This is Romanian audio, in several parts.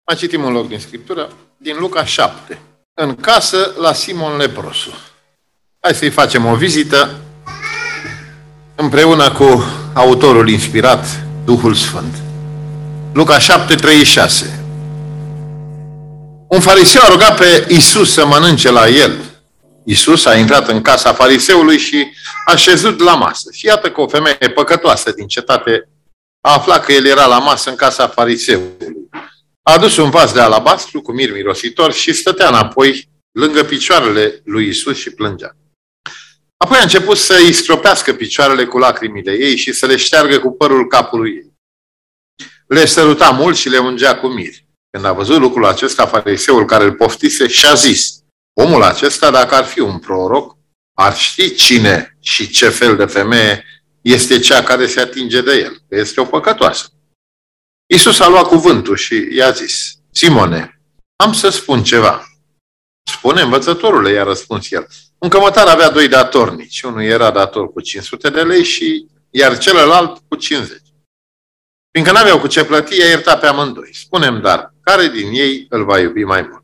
Mai citim un loc din Scriptură, din Luca 7. În casă la Simon Leprosul. Hai să-i facem o vizită împreună cu autorul inspirat, Duhul Sfânt. Luca 7:36. Un fariseu a rugat pe Iisus să mănânce la el. Iisus a intrat în casa fariseului și a șezut la masă. Și iată că o femeie păcătoasă din cetate a aflat că el era la masă în casa fariseului. A adus un vas de alabastru cu mir mirositor și stătea înapoi lângă picioarele lui Iisus și plângea. Apoi a început să îi stropească picioarele cu lacrimile ei și să le șteargă cu părul capului ei. Le săruta mult și le ungea cu mir. Când a văzut lucrul acesta, fariseul care îl poftise și-a zis: omul acesta, dacă ar fi un proroc, ar ști cine și ce fel de femeie este cea care se atinge de el, că este o păcătoasă. Iisus a luat cuvântul și i-a zis: Simone, am să spun ceva. Spune, învățătorule, i-a răspuns el. Un cămătar avea doi datornici. Unul era dator cu 500 de lei iar celălalt cu 50. Fiindcă n-aveau cu ce plăti, i-a iertat pe amândoi. Spune-mi, dar, care din ei îl va iubi mai mult?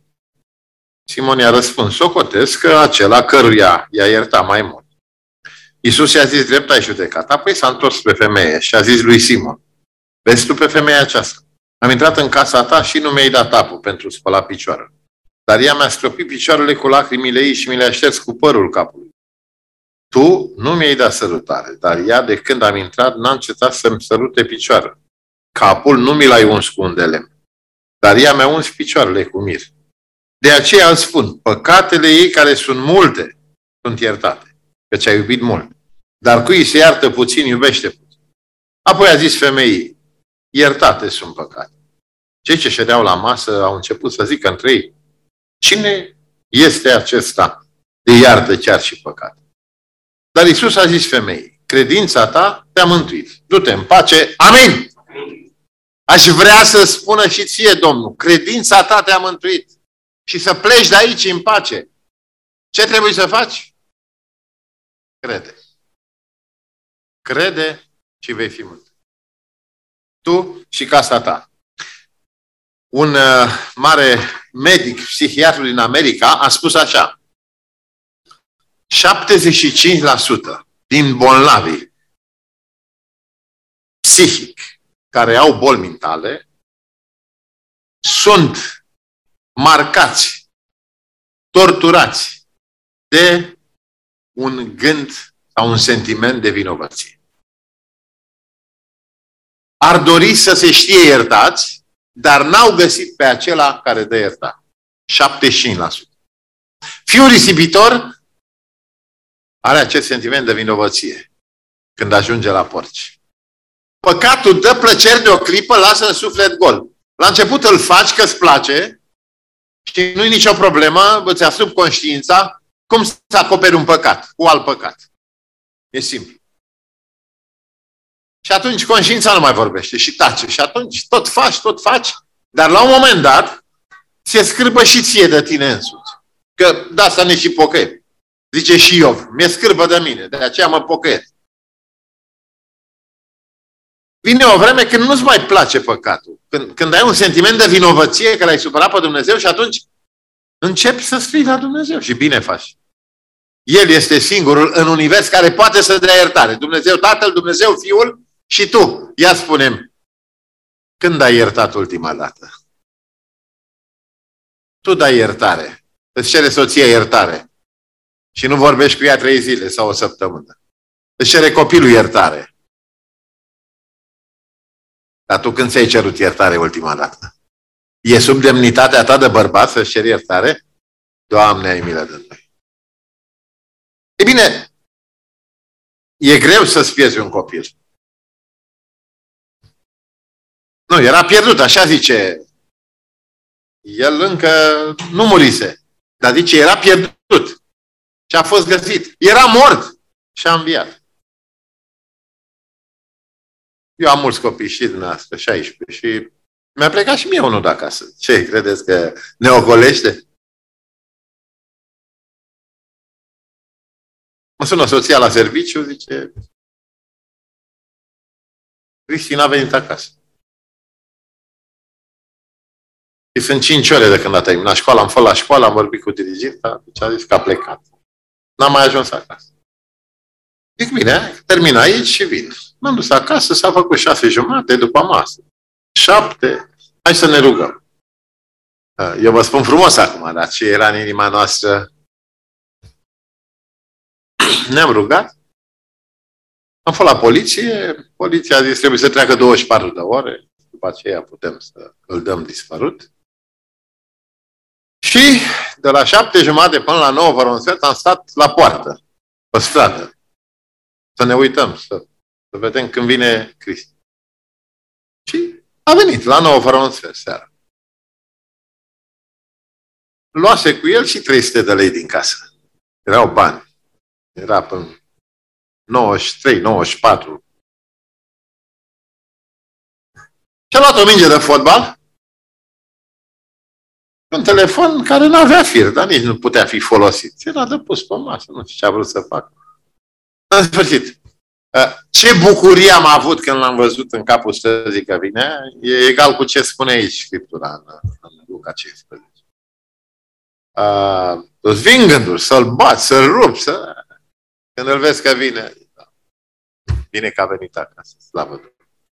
Simon i-a răspuns: socotesc că acela căruia i-a iertat mai mult. Iisus i-a zis: drept ai judecat. Apoi s-a întors pe femeie și a zis lui Simon: vezi tu pe femeia aceasta? Am intrat în casa ta și nu mi-ai dat apă pentru spăla picioarele. Dar ea mi-a stropit picioarele cu lacrimile ei și mi le-a șters cu părul capului. Tu nu mi-ai dat sărutare, dar ea, de când am intrat, n-a încetat să-mi sărute picioarele. Capul nu mi l-ai uns cu un de lemn, dar ea mi-a uns picioarele cu mir. De aceea îți spun, păcatele ei, care sunt multe, sunt iertate, căci ai iubit mult. Dar cui se iartă puțin, iubește puțin. Apoi a zis femeii: iertate sunt păcate. Cei ce ședeau la masă au început să zică între ei: cine este acesta de iartă chiar și păcat? Dar Iisus a zis femeii: credința ta te-a mântuit. Du-te în pace. Amin! Aș vrea să spună și ție, Domnul, credința ta te-a mântuit. Și să pleci de aici în pace. Ce trebuie să faci? Crede. Crede și vei fi mântuit. Tu și casa ta. Un mare medic, psihiatru din America, a spus așa: 75% din bolnavii psihic care au boli mentale sunt marcați, torturați de un gând sau un sentiment de vinovăție. Ar dori să se știe iertați, dar n-au găsit pe acela care dă iertare. 75%. Fiul risipitor are acest sentiment de vinovăție când ajunge la porci. Păcatul dă plăceri de o clipă, lasă în suflet gol. La început îl faci că îți place și nu-i nicio problemă, îți asumi conștiința. Cum să acoperi un păcat cu alt păcat? E simplu. Și atunci conștiința nu mai vorbește și tace. Și atunci tot faci, dar la un moment dat se scârbă și ție de tine însuți. Că de asta ne și pocăim. Zice și Iov: mi-e scârbă de mine, de aceea mă pocăiesc. Vine o vreme când nu-ți mai place păcatul. Când ai un sentiment de vinovăție că l-ai supărat pe Dumnezeu și atunci începi să strigi la Dumnezeu și bine faci. El este singurul în univers care poate să dea iertare. Dumnezeu Tatăl, Dumnezeu Fiul și tu. Ia spune-mi, când ai iertat ultima dată? Tu dai iertare. Îți cere soția iertare. Și nu vorbești cu ea 3 zile sau o săptămână. Îți cere copilul iertare. Dar tu când ți-ai cerut iertare ultima dată? E sub demnitatea ta de bărbat să-și ceri iertare? Doamne, ai milă de noi. E bine, e greu să-ți pierzi un copil. Nu, era pierdut, așa zice. El încă nu murise. Dar zice, era pierdut. Și a fost găsit. Era mort și a înviat. Eu am mulți copii și dumneavoastră, 16, și mi-a plecat și mie unul de acasă. Ce, credeți că ne ocolește? Mă sună soția la serviciu, zice: Cristina a venit acasă. Și sunt 5 ore de când a terminat școala. Am fost la școală, am vorbit cu diriginta, deci a zis că a plecat. N-am mai ajuns acasă. Zic, bine, termin aici și vin. M-am dus acasă, s-a făcut 6:30 după masă. 7, hai să ne rugăm. Eu vă spun frumos acum, dar ce era în inima noastră? Ne-am rugat. Am fost la poliție. Poliția a zis, trebuie să treacă 24 de ore. După aceea putem să îl dăm dispărut. Și de la 7:30 până la 9 fără un sfert am stat la poartă, pe stradă. Să ne uităm, să vedem când vine Cristi. Și a venit la 9 fără un sfert seara. Luase cu el și 300 de lei din casă. Erau bani. Era până 93, 94. Și-a luat o minge de fotbal, un telefon care nu avea fir, dar nici nu putea fi folosit. Era de pus pe masă, nu știu ce a vrut să facă. În sfârșit, ce bucurie am avut când l-am văzut în capul străzii că vine, e egal cu ce spune aici Scriptura în Luca 15. Îți vin gânduri, să-l bați, să-l rupi, când îl vezi că vine, bine că a venit acasă, slavă Domnului.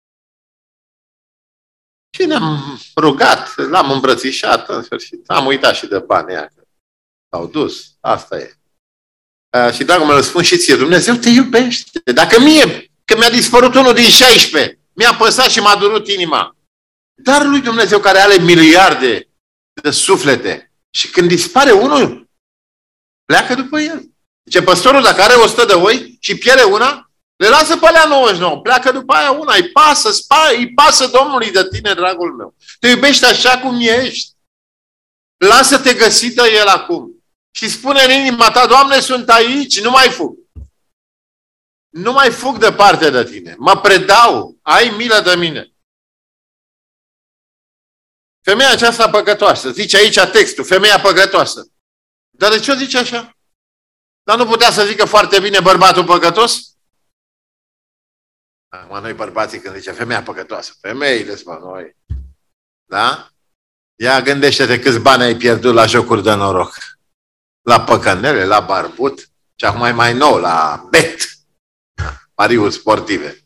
Și ne-am rugat, l-am îmbrățișat, în sfârșit. Am uitat și de banii aia, că s-au dus, asta e. Și, dragul meu, îl spun și ție, Dumnezeu te iubește. Dacă mie, că mi-a dispărut unul din 16, mi-a păsat și m-a durut inima. Dar lui Dumnezeu care are miliarde de suflete și când dispare unul, pleacă după el. Zice, păstorul, dacă are 100 de oi și pierde una, le lasă pe alea 99, pleacă după aia una, îi pasă Domnului de tine, dragul meu. Te iubește așa cum ești. Lasă-te găsită el acum. Și spune în inima ta, Doamne, sunt aici, nu mai fug. Nu mai fug departe de tine. Mă predau, ai milă de mine. Femeia aceasta păcătoasă, zice aici textul, femeia păcătoasă. Dar de ce o zice așa? Dar nu putea să zică foarte bine bărbatul păcătos? Acum noi bărbații când zice femeia păcătoasă, femeile spun noi. Da? Ia gândește-te câți bani ai pierdut la jocuri de noroc. La păcănele, la barbut și acum e mai nou, la bet. Pariuri sportive.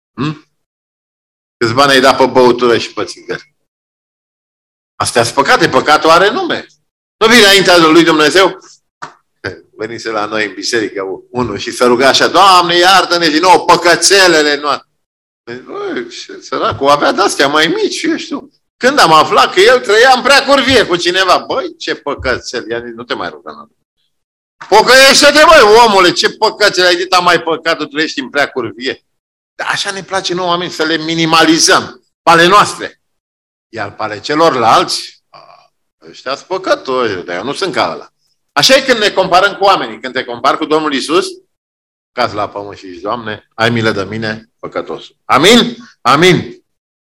Câți bani ai dat pe băutură și pe țigări? Astea sunt păcate, păcatul are nume. Nu vine înaintea lui Dumnezeu? Venise la noi în biserică unul și se ruga așa, Doamne, iartă-ne și nouă păcățelele noastre. Săracul avea de-astea mai mici și eu știu. Când am aflat că el trăia în prea curvie cu cineva, băi, ce păcățel, ia nu te mai ruga. Pocăiește-te, băi, omule, ce păcățel, ai dit, mai păcat, tu trăiești în prea curvie. Dar așa ne place nouă oameni să le minimalizăm, pe ale noastre. Iar pe ale celorlalți, ăștia sunt păcătoși, dar eu nu sunt ca ăla. Așa e când ne comparăm cu oamenii. Când te compari cu Domnul Iisus, cazi la pământ și zici, Doamne, ai milă de mine, păcătosul. Amin? Amin.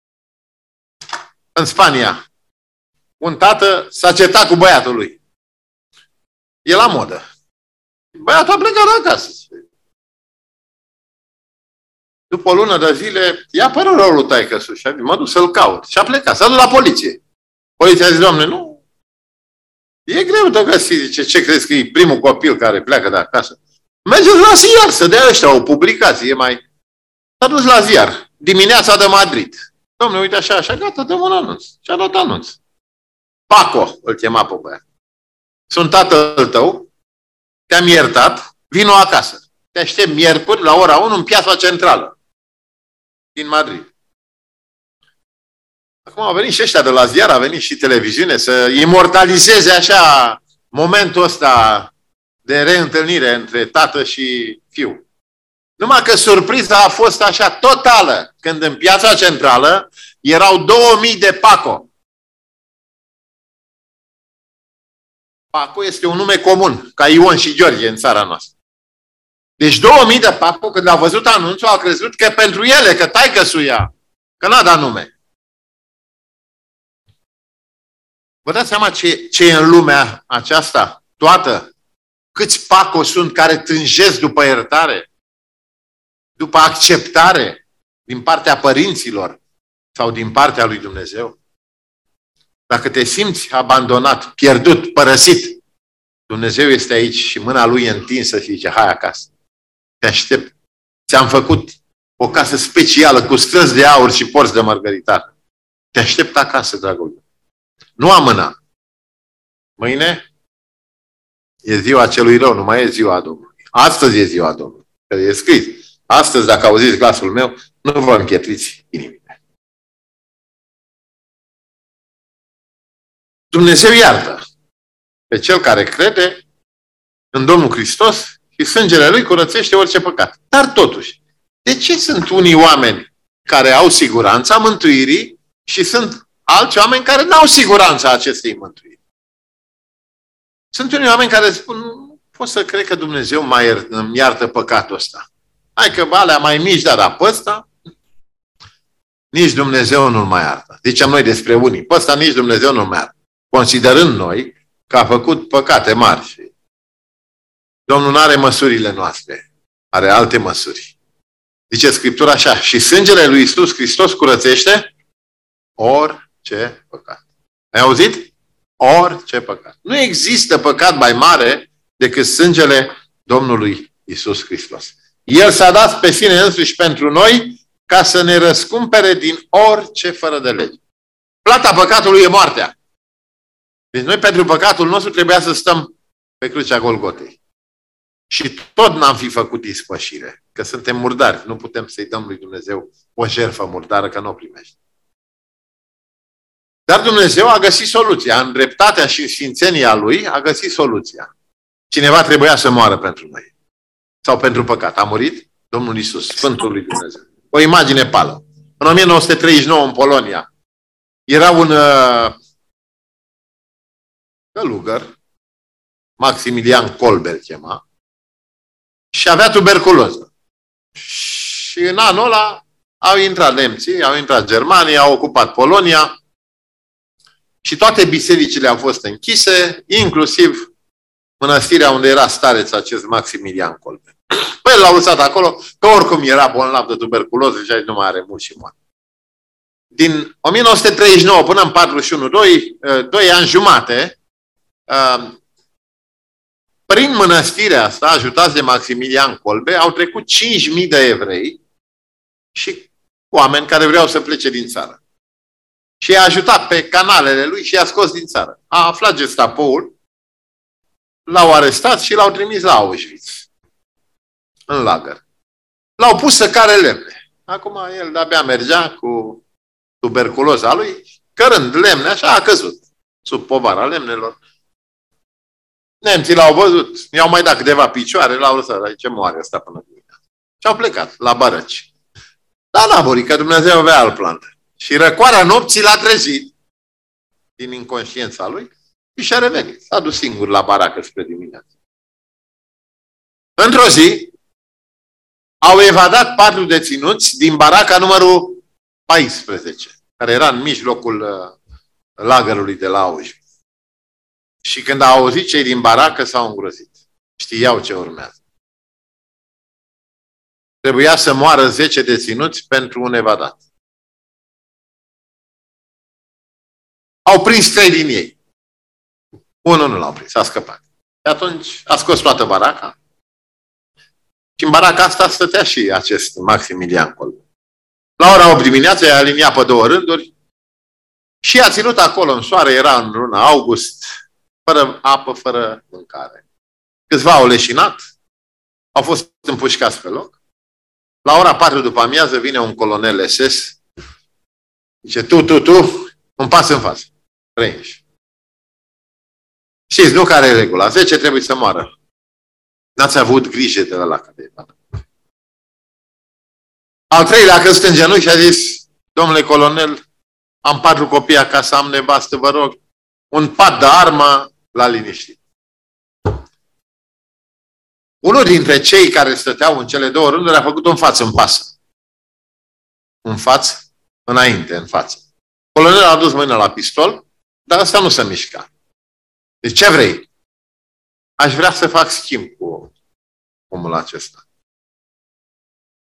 În Spania, un tată s-a certat cu băiatul lui. E la modă. Băiatul a plecat acasă. După o lună de zile, i-a apărut răul lui taică-su și mă duc să-l caut. Și a plecat, s-a dus la poliție. Poliția a zis, Doamne, nu, e greu de găsit, zice, ce crezi că e primul copil care pleacă de acasă? Mergeți la ziar să dea ăștia o publicație mai... S-a dus la ziar, dimineața de Madrid. Dom'le, uite așa, așa, gata, dăm un anunț. Și-a dat anunț. Paco, îl chema pe băiat. Sunt tatăl tău, te-am iertat, vino acasă. Te aștept miercuri la ora 1 în piața centrală din Madrid. Acum au venit și ăștia de la ziar, a venit și televiziune să imortalizeze așa momentul ăsta de reîntâlnire între tată și fiu. Numai că surpriza a fost așa totală, când în piața centrală erau 2000 de Paco. Paco este un nume comun, ca Ion și George în țara noastră. Deci 2000 de Paco, când au văzut anunțul, au crezut că pentru ele, că taică-su ia, că n-a dat nume. Vă dați seama ce e în lumea aceasta toată? Câți Paco sunt care tânjesc după iertare, după acceptare din partea părinților sau din partea lui Dumnezeu? Dacă te simți abandonat, pierdut, părăsit, Dumnezeu este aici și mâna Lui e întinsă și zice, hai acasă. Te aștept. Ți-am făcut o casă specială cu străzi de aur și porți de mărgăritar. Te aștept acasă, dragul meu. Nu amâna. Mâine e ziua celui rău, nu mai e ziua Domnului. Astăzi e ziua Domnului. Că e scris. Astăzi, dacă auziți glasul meu, nu vă împietriți inimile. Dumnezeu iartă pe cel care crede în Domnul Hristos și sângele Lui curățește orice păcat. Dar totuși, de ce sunt unii oameni care au siguranța mântuirii și sunt alți oameni care nu au siguranța acestei mântuiri? Sunt unii oameni care spun, nu pot să cred că Dumnezeu îmi iartă păcatul ăsta. Hai că alea mai mici, dar pe ăsta nici Dumnezeu nu-l mai iartă. Zicem noi despre unii, pe ăsta nici Dumnezeu nu-l mai iartă. Considerând noi că a făcut păcate mari și Domnul nu are măsurile noastre, are alte măsuri. Zice Scriptura așa, și sângele lui Iisus Hristos curățește orice păcat. Ai auzit? Orice păcat. Nu există păcat mai mare decât sângele Domnului Iisus Hristos. El s-a dat pe sine însuși pentru noi ca să ne răscumpere din orice fără de lege. Plata păcatului e moartea. Deci noi pentru păcatul nostru trebuia să stăm pe crucea Golgotei. Și tot n-am fi făcut ispășire, că suntem murdari. Nu putem să-i dăm lui Dumnezeu o jertfă murdară, că nu o primește. Dar Dumnezeu a găsit soluția. În dreptatea și în sfințenia Lui a găsit soluția. Cineva trebuia să moară pentru noi. Sau pentru păcat. A murit Domnul Iisus, Sfântul lui Dumnezeu. O imagine pală. În 1939, în Polonia, era un călugăr, Maximilian Kolbe îl chema, și avea tuberculoză. Și în anul ăla au intrat nemții, au intrat germanii, au ocupat Polonia și toate bisericile au fost închise, inclusiv mănăstirea unde era stareț acest Maximilian Kolbe. Păi l-au lăsat acolo, că oricum era bolnav de tuberculoză și aici nu mai are mult și moare. Din 1939 până în 41, 2 ani jumate, prin mănăstirea asta, ajutați de Maximilian Kolbe, au trecut 5.000 de evrei și oameni care vreau să plece din țară. Și i-a ajutat pe canalele lui și i-a scos din țară. A aflat Gestapoul, l-au arestat și l-au trimis la Auschwitz, în lagăr. L-au pus să care lemne. Acum el de-abia mergea cu tuberculoza lui, cărând lemne, așa a căzut sub povara lemnelor. Nemții l-au văzut, i-au mai dat câteva picioare, l-au lăsat, aici moare ăsta până dimineața. Și au plecat la Bărăci. Dar n-a murit, că Dumnezeu avea alt plan. Și răcoarea nopții l-a trezit din inconștiența lui și și-a revenit. S-a dus singur la baracă spre dimineață. Într-o zi, au evadat 4 deținuți din baraca numărul 14, care era în mijlocul lagărului de la Auschwitz. Și când au auzit cei din baracă, s-au îngrozit. Știau ce urmează. Trebuia să moară 10 deținuți pentru un evadat. Au prins 3 din ei. Unul nu l-au prins, a scăpat. Și atunci a scos toată baraca. Și în baraca asta stătea și acest Maximilian Kolbe. La ora 8 dimineața i-a aliniat pe 2 rânduri și a ținut acolo în soare, era în luna august, fără apă, fără mâncare. Câțiva au leșinat, au fost împușcați pe loc. La ora 4 după amiază vine un colonel SS, zice, tu, un pas în față. Prinși. Știți, nu care e regula. 10 trebuie să moară. N-ați avut grijă de la care e. Al 3-lea a căzut în genunchi și a zis, domnule colonel, am 4 copii acasă, am nevastă, vă rog, un pat de armă l-a liniștit. Unul dintre cei care stăteau în cele 2 rânduri a făcut un față în pasă. Un față înainte, în față. Colonelul a dus mâna la pistol, dar ăsta nu se mișca. Deci ce vrei? Aș vrea să fac schimb cu omul acesta.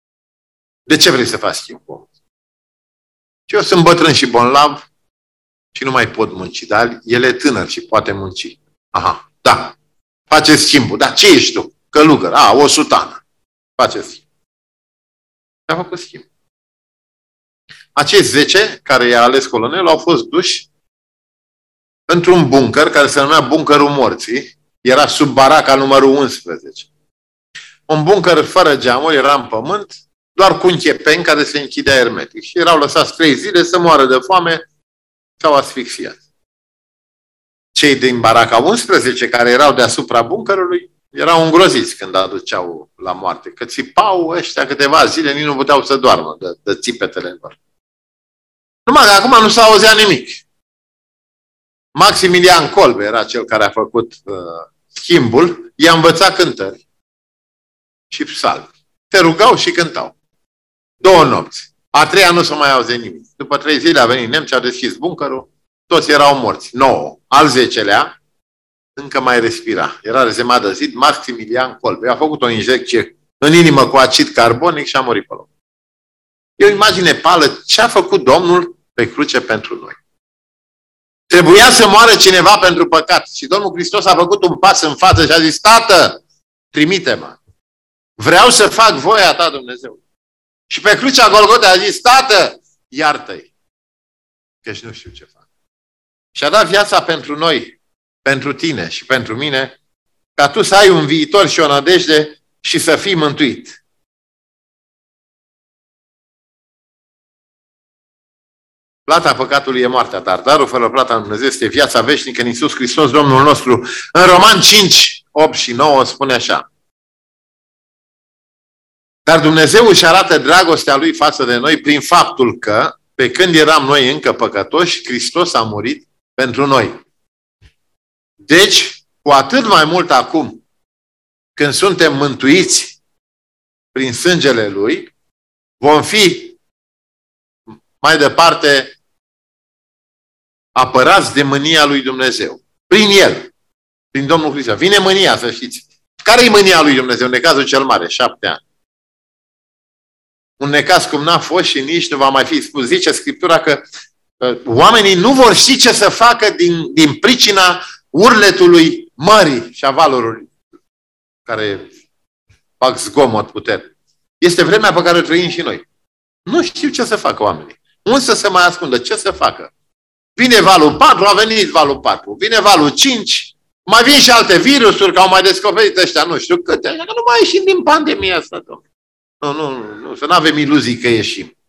De ce vrei să faci schimb cu omul? Și eu sunt bătrân și bolnav și nu mai pot munci, dar el e tânăr și poate munci. Aha, da. Faceți schimbul. Dar ce ești tu? Călugăr. O sutană. Faceți schimb. A făcut schimb. Acești 10 care i-a ales colonelul au fost duși într-un bunker care se numea Bunkerul Morții. Era sub baraca numărul 11. Un bunker fără geamuri, era în pământ, doar cu un chepen care se închidea hermetic. Și erau lăsați 3 zile să moară de foame, s-au asfixiat. Cei din baraca 11, care erau deasupra bunkerului, erau îngroziți când aduceau la moarte. Că țipau ăștia câteva zile, nici nu puteau să doarmă de țipetele lor. Numai că acum nu s-a auzea nimic. Maximilian Kolbe era cel care a făcut schimbul, i-a învățat cântări și psalmi. Se rugau și cântau. 2 nopți. A 3-a nu se mai auze nimic. După 3 zile a venit nemții, au deschis bunkerul, toți erau morți. 9. Al 10-lea încă mai respira. Era rezemat de zid, Maximilian Kolbe. A făcut o injecție în inimă cu acid carbonic și a murit pe loc. E o imagine pală ce a făcut Domnul pe cruce pentru noi. Trebuia să moară cineva pentru păcat. Și Domnul Hristos a făcut un pas în față și a zis: Tată, trimite-mă. Vreau să fac voia ta, Dumnezeu. Și pe crucea Golgota a zis: Tată, iartă-i, căci nu știu ce fac. Și a dat viața pentru noi, pentru tine și pentru mine, ca tu să ai un viitor și o nădejde și să fii mântuit. Plata păcatului e moartea, dar darul fără plata lui Dumnezeu este viața veșnică în Iisus Hristos, Domnul nostru. În Roman 5, 8 și 9 spune așa: Dar Dumnezeu își arată dragostea Lui față de noi prin faptul că, pe când eram noi încă păcătoși, Hristos a murit pentru noi. Deci, cu atât mai mult acum, când suntem mântuiți prin sângele Lui, vom fi mai departe apărați de mânia lui Dumnezeu. Prin El. Prin Domnul Hristos. Vine mânia, să știți. Care e mânia lui Dumnezeu? Necazul cel mare, 7 ani. Un necaz cum n-a fost și nici nu va mai fi spus. Zice Scriptura că oamenii nu vor ști ce să facă din pricina urletului mării și a valurilor care fac zgomot puternic. Este vremea pe care o trăim și noi. Nu știu ce să facă oamenii. Unde să se mai ascundă? Ce să facă? Vine valul 4, a venit valul 4. Vine valul 5, mai vin și alte virusuri, că au mai descoperit ăștia, nu știu câte. Că nu mai ieșim din pandemia asta, domnule. Nu, să nu avem iluzii că ieșim.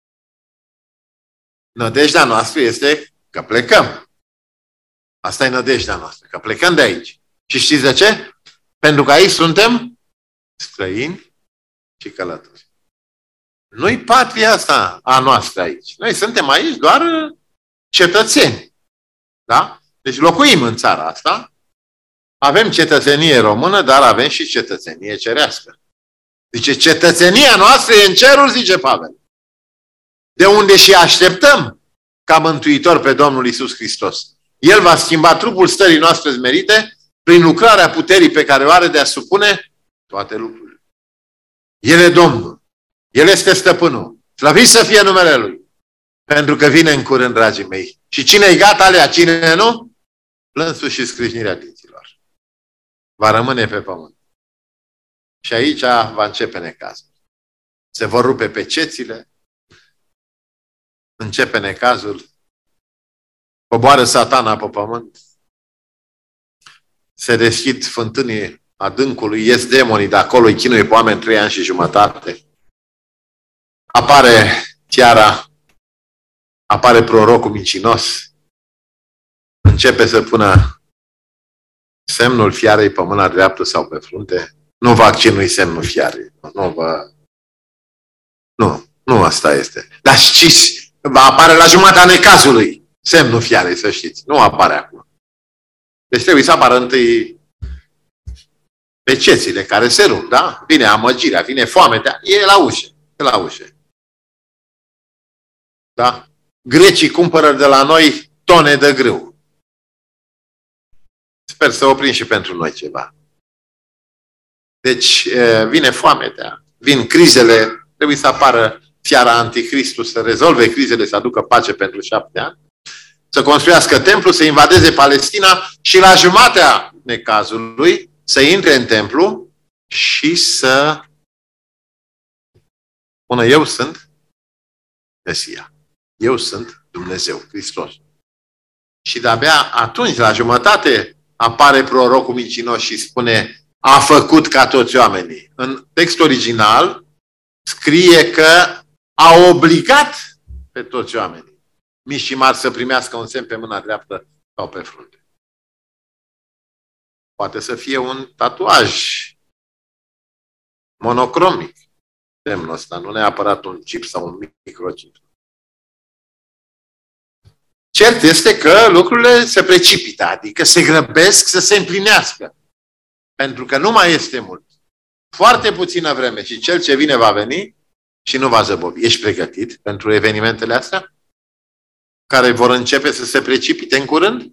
Nădejdea noastră este că plecăm. Asta e nădejdea noastră, că plecăm de aici. Și știți de ce? Pentru că aici suntem străini și călători. Nu-i patria asta a noastră aici. Noi suntem aici doar cetățeni. Da? Deci locuim în țara asta, avem cetățenie română, dar avem și cetățenie cerească. Zice, cetățenia noastră e în ceruri, zice Pavel. De unde și așteptăm ca mântuitor pe Domnul Iisus Hristos. El va schimba trupul stării noastre smerite prin lucrarea puterii pe care o are de a supune toate lucrurile. El e Domnul. El este stăpânul. Slăvit să fie numele Lui. Pentru că vine în curând, dragii mei. Și cine e gata alea, cine nu? Plânsul și scrâșnirea dinților. Va rămâne pe pământ. Și aici va începe necazul. Se vor rupe pecețile. Începe necazul. Coboară Satana pe pământ. Se deschid fântânii adâncului. Ies demonii de acolo. Îi chinuie pe oameni 3 ani și jumătate. Apare fiara. Apare prorocul mincinos. Începe să pună semnul fiarei pe mâna dreaptă sau pe frunte. Nu vaccinul-i semnul fiarei. Nu asta este. Dar știți, va apare la jumătatea necazului semnul fiarei, să știți. Nu apare acum. Deci trebuie să apară întâi pecețile care se rup, da? Vine amăgirea, vine foametea, e la ușă. E la ușă. Da? Grecii cumpără de la noi tone de grâu. Sper să oprim și pentru noi ceva. Deci vine foametea, vin crizele, trebuie să apară fiara Anticristul să rezolve crizele, să aducă pace pentru 7 ani. să construiască templu, să invadeze Palestina și la jumatea necazului să intre în templu și să spună: eu sunt Mesia. Eu sunt Dumnezeu, Hristos. Și de-abia atunci, la jumătate, apare prorocul mincinos și spune: a făcut ca toți oamenii. În textul original scrie că a obligat pe toți oamenii, mici și mari, să primească un semn pe mâna dreaptă sau pe frunte. Poate să fie un tatuaj monocromic, semnul ăsta, nu neapărat un chip sau un microchip. Cert este că lucrurile se precipită, adică se grăbesc să se împlinească. Pentru că nu mai este mult. Foarte puțină vreme și cel ce vine va veni și nu va zăbovi. Ești pregătit pentru evenimentele astea? Care vor începe să se precipite în curând?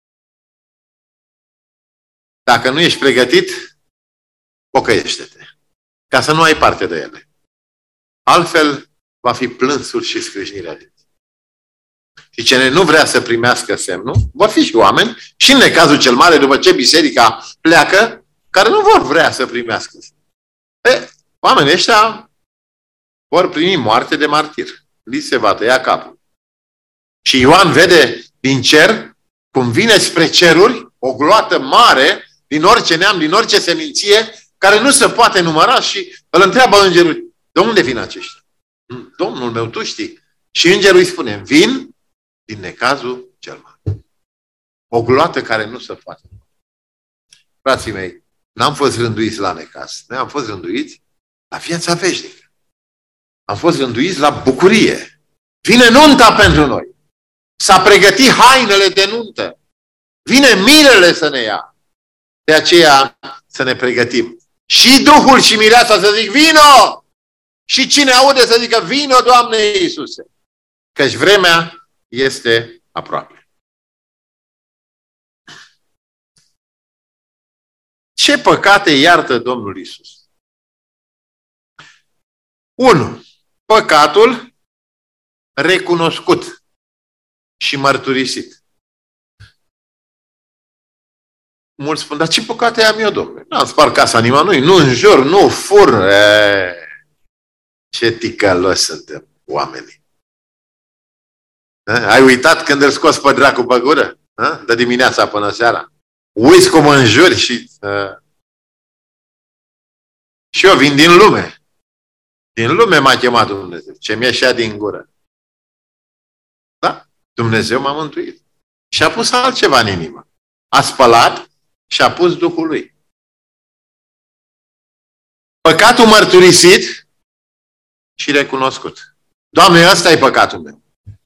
Dacă nu ești pregătit, pocăiește-te. Ca să nu ai parte de ele. Altfel, va fi plânsul și scrâșnirea de. Și cine nu vrea să primească semnul, vor fi și oameni, și în necazul cel mare, după ce biserica pleacă, care nu vor vrea să primească semnul. Oamenii ăștia vor primi moarte de martir. Li se va tăia capul. Și Ioan vede din cer cum vine spre ceruri o gloată mare din orice neam, din orice seminție, care nu se poate număra și îl întreabă îngerul: de unde vin aceștia? Domnul meu, tu știi. Și îngerul îi spune: vin din necazul cel mare. O gloată care nu se poate. Frații mei, n-am fost rânduiți la necaz. Noi am fost rânduiți la viața veșnică. Am fost rânduiți la bucurie. Vine nunta pentru noi. S-a pregătit hainele de nuntă. Vine mirele să ne ia. De aceea să ne pregătim. Și Duhul și mireasa să zic: vino! Și cine aude să zică: vino, Doamne Iisuse! Căci vremea este aproape. Ce păcate iartă Domnul Iisus? 1. Păcatul recunoscut și mărturisit. Mulți spun: dar ce păcate am eu, Domnule? N-am spart casa nimănui, nu înjur, nu fur. Ce ticăloși suntem oamenii. Ai uitat când îl scoți pe dracu pe gură? De dimineața până seara. Uiți cum înjuri și... Și eu vin din lume. Din lume m-a chemat Dumnezeu. Ce mi-a ieșit din gură. Da? Dumnezeu m-a mântuit. Și a pus altceva în inimă. A spălat și a pus Duhul lui. Păcatul mărturisit și recunoscut. Doamne, ăsta e păcatul meu.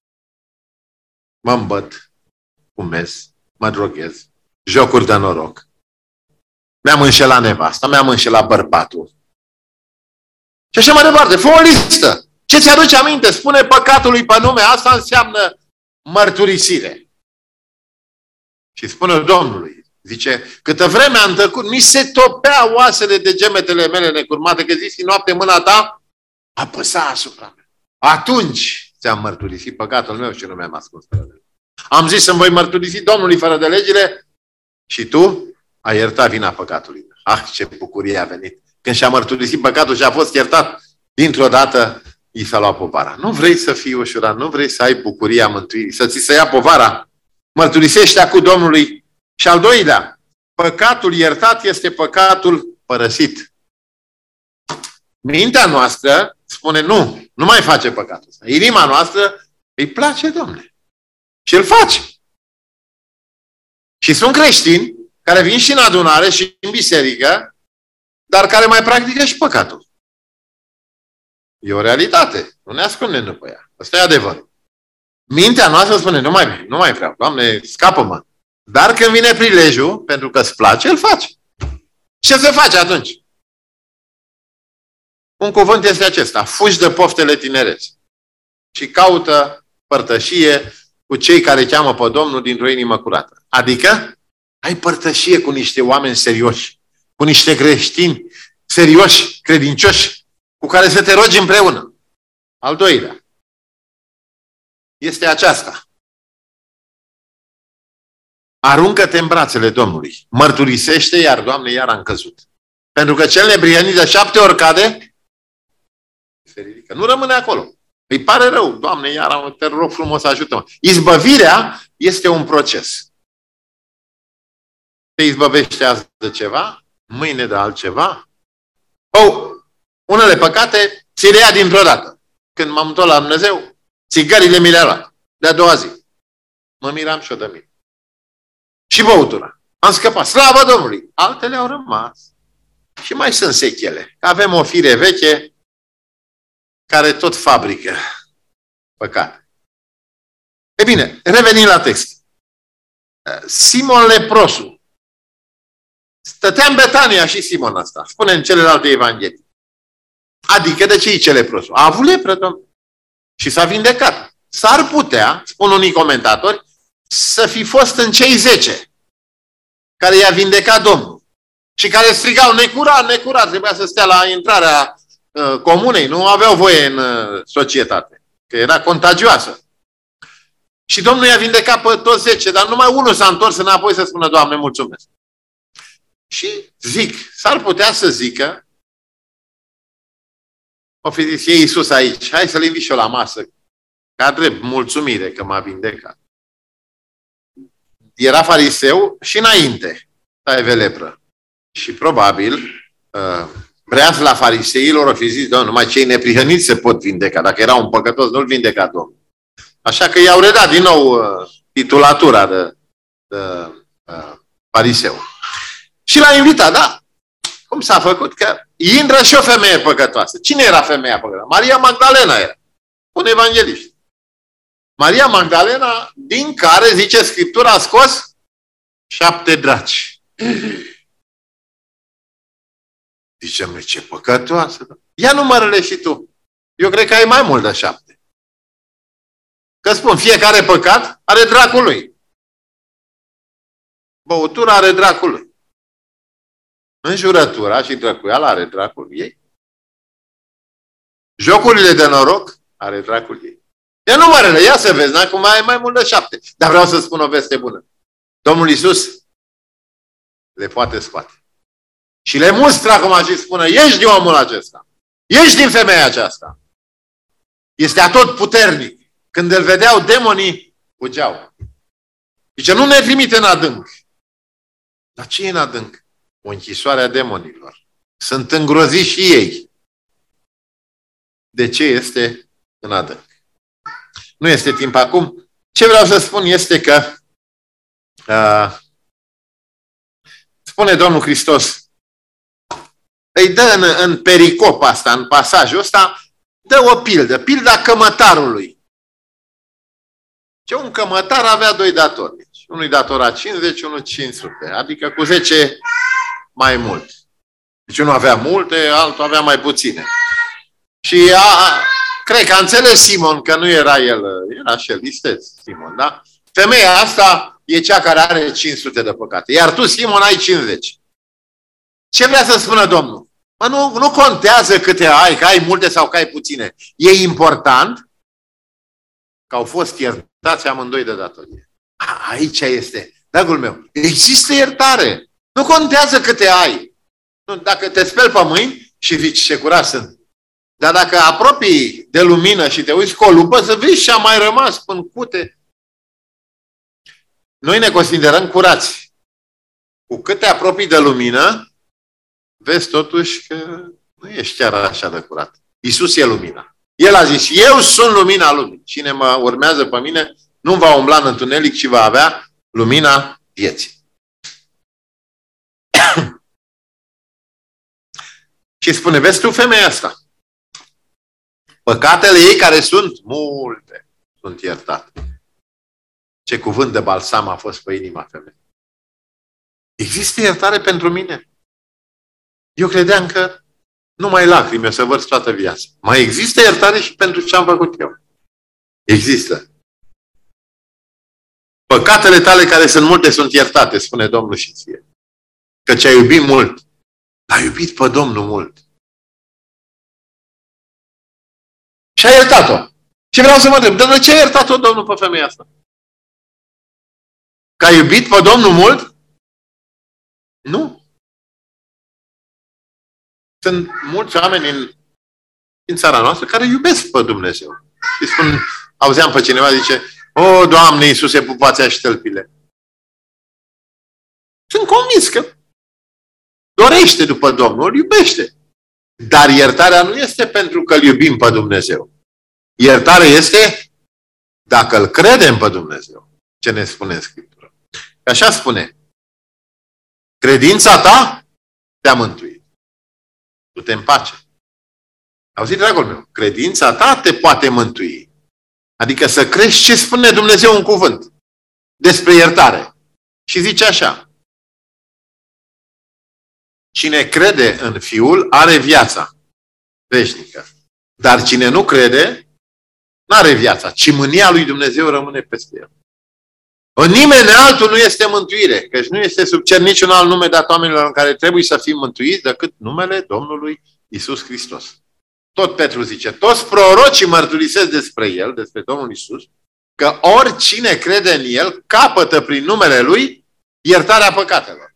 Mă îmbăt, fumez, mă droghez, jocuri de noroc. Mi-am înșelat nevasta, mi-am înșelat bărbatul. Și așa mai departe. Fă o listă. Ce ți-aduce aminte? Spune păcatului pe nume. Asta înseamnă mărturisire. Și spune Domnului. Zice: câtă vreme am tăcut, mi se topea oasele de gemetele mele necurmate, că zi noapte mâna ta apăsa asupra mea. Atunci ți-am mărturisit păcatul meu și nu mi-am ascuns fără de lege. Am zis să-mi voi mărturisi Domnului fără de legile și tu ai iertat vina păcatului. Ah, ce bucurie a venit! Când și-a mărturisit păcatul și a fost iertat, dintr-o dată i s-a luat povara. Nu vrei să fii ușurat, nu vrei să ai bucuria mântuirii, să ți se ia povara. Mărturisește acum Domnului. Și al doilea, păcatul iertat este păcatul părăsit. Mintea noastră spune: nu mai face păcatul ăsta. Inima noastră îi place, Domnule. Și îl face. Și sunt creștini care vin și în adunare și în biserică, dar care mai practică și păcatul. E o realitate. Nu ne ascundem după ea. Asta e adevărul. Mintea noastră spune: nu mai vreau. Doamne, scapă-mă. Dar când vine prilejul, pentru că îți place, îl faci. Ce se face atunci? Un cuvânt este acesta: fugi de poftele tinereți și caută părtășie cu cei care cheamă pe Domnul dintr-o inimă curată. Adică ai părtășie cu niște oameni serioși, cu niște creștini serioși, credincioși, cu care să te rogi împreună. Al doilea este aceasta: aruncă-te în brațele Domnului. Mărturisește, iar, Doamne, iar am căzut. Pentru că cel neprihănit de 7 ori cade, se ridică. Nu rămâne acolo. Îi pare rău. Doamne, iar te rog frumos, ajută-mă. Izbăvirea este un proces. Te izbăvește azi de ceva, mâine de altceva. Unele păcate ți le ia dintr-o dată. Când m-am întors la Dumnezeu, țigările mi le-a luat. De-a doua zi. Mă miram și-o de mine. Și băutura. Am scăpat. Slavă Domnului! Altele au rămas. Și mai sunt sechele. Avem o fire veche care tot fabrică păcate. E bine, revenim la text. Simon leprosul. Stătea în Betania și Simon ăsta. Spune în celelalte evanghelii. Adică de ce e ce leprosul? A avut lepră, Domnule. Și s-a vindecat. S-ar putea, spun unii comentatori, să fi fost în cei 10 care i-a vindecat Domnul. Și care strigau, necurat, necurat. Trebuia să stea la intrarea comunei. Nu aveau voie în societate. Că era contagioasă. Și Domnul i-a vindecat pe toți 10, dar numai unul s-a întors înapoi să spună, Doamne, mulțumesc. Și zic, s-ar putea să zică, o fi zis, e Iisus aici, hai să-L invit și eu la masă, ca drept mulțumire că m-a vindecat. Era fariseu și înainte, avea lepră. Și probabil, breaz la fariseilor o fi zis, Doamne, numai cei neprihăniți se pot vindeca. Dacă era un păcătos, nu-l vindeca Domnul. Așa că i-au redat din nou titulatura de fariseu. Și l-a invitat, da? Cum s-a făcut? Că intră și o femeie păcătoasă. Cine era femeia păcătoasă? Maria Magdalena era. Un evanghelist. Maria Magdalena, din care, zice Scriptura, a scos 7 draci. Zice, ce păcătoasă. Ia numărele și tu. Eu cred că ai mai mult de 7. Că spun, fiecare păcat are dracul lui. Băutura are dracul lui. Înjurătura și drăcuiala are dracul ei. Jocurile de noroc are dracul ei. Ia numărele, ia să vezi, acum ai mai mult de 7. Dar vreau să spun o veste bună. Domnul Iisus le poate scoate. Și le mustră acum și spune, ieși din omul acesta. Ieși din femeia aceasta. Este atotputernic. Când îl vedeau, demonii fugeau. Zice, nu ne trimite în adânc. Dar ce e în adânc? O închisoare a demonilor. Sunt îngroziți și ei. De ce este în adânc? Nu este timp acum. Ce vreau să spun este că spune Domnul Hristos, îi dă în pericop asta, în pasajul ăsta, dă o pildă. Pilda cămătarului. Ce un cămătar avea 2 datori. Unul îi datora 50, unul 500. Adică cu 10 mai mult. Deci unul avea multe, altul avea mai puține. Și cred că a înțeles Simon că nu era el, era și el isteț, Simon, da? Femeia asta e cea care are 500 de păcate. Iar tu, Simon, ai 50. Ce vrea să spună Domnul? Mă, nu contează câte ai, că ai multe sau că ai puține. E important că au fost iertați amândoi de datorie. Aici este. Dragul meu, există iertare. Nu contează câte ai. Dacă te speli pe mâini și zici ce curat sunt. Dar dacă apropii de lumină și te uiți cu o lupă, să vezi ce a mai rămas până cute. Noi ne considerăm curați. Cu cât te apropii de lumină, vezi totuși că nu ești chiar așa de curat. Iisus e lumina. El a zis, eu sunt lumina lumii. Cine mă urmează pe mine nu va umbla în întuneric, ci va avea lumina vieții. Și spune, vezi tu femeia asta? Păcatele ei, care sunt multe, sunt iertate. Ce cuvânt de balsam a fost pe inima femeii. Există iertare pentru mine? Eu credeam că numai lacrimi o să vărs toată viața. Mai există iertare și pentru ce am făcut eu. Există. Păcatele tale, care sunt multe, sunt iertate, spune Domnul și ție. Că ce-ai iubit mult. L-ai iubit pe Domnul mult. Și a iertat-o. Și vreau să mă întreb, de ce a iertat-o Domnul pe femeia asta? Că a iubit pe Domnul mult? Nu. Sunt mulți oameni în țara noastră care iubesc pe Dumnezeu. Și spun, auzeam pe cineva, zice, o, Doamne Iisuse, pupați și tălpile. Sunt convins că dorește după Domnul, îl iubește. Dar iertarea nu este pentru că îl iubim pe Dumnezeu. Iertarea este dacă îl credem pe Dumnezeu. Ce ne spune în Scriptură? Așa spune. Credința ta te-a mântuit. Du-te în pace. Auzi, dragul meu, credința ta te poate mântui. Adică să crezi ce spune Dumnezeu în cuvânt despre iertare. Și zice așa. Cine crede în Fiul are viața veșnică. Dar cine nu crede, nu are viața, ci mânia lui Dumnezeu rămâne peste el. În nimeni altul nu este mântuire, căci nu este sub cer niciun alt nume dat oamenilor în care trebuie să fim mântuiți decât numele Domnului Iisus Hristos. Tot Petru zice, toți prorocii mărturisesc despre El, despre Domnul Iisus, că oricine crede în El capătă prin numele Lui iertarea păcatelor.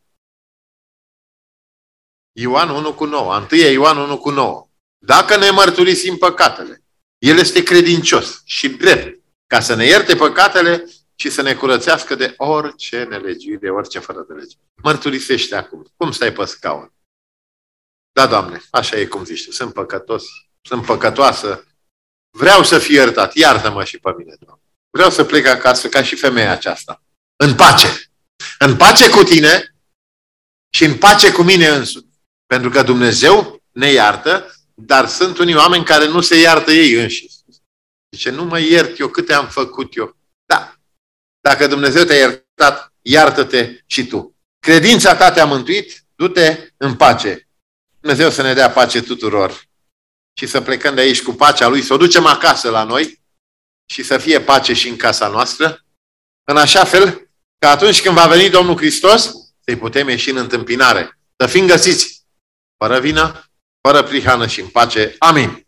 Ioan 1:9, 1 Ioan 1:9. Dacă ne mărturisim păcatele, El este credincios și drept ca să ne ierte păcatele și să ne curățească de orice nelegiuire, orice fără de lege. Mărturisește acum. Cum stai pe scaun? Da, Doamne, așa e cum zici tu. Sunt păcătos, sunt păcătoasă. Vreau să fiu iertat. Iartă-mă și pe mine, Doamne. Vreau să plec acasă ca și femeia aceasta. În pace. În pace cu tine și în pace cu mine însumi. Pentru că Dumnezeu ne iartă, dar sunt unii oameni care nu se iartă ei înșiși. Zice, nu mă iert eu câte am făcut eu. Da. Dacă Dumnezeu te-a iertat, iartă-te și tu. Credința ta te-a mântuit, du-te în pace. Dumnezeu să ne dea pace tuturor. Și să plecăm de aici cu pacea Lui, să o ducem acasă la noi și să fie pace și în casa noastră, în așa fel că atunci când va veni Domnul Hristos, să-i putem ieși în întâmpinare. Să fim găsiți fără vină, fără prihană și în pace. Amin.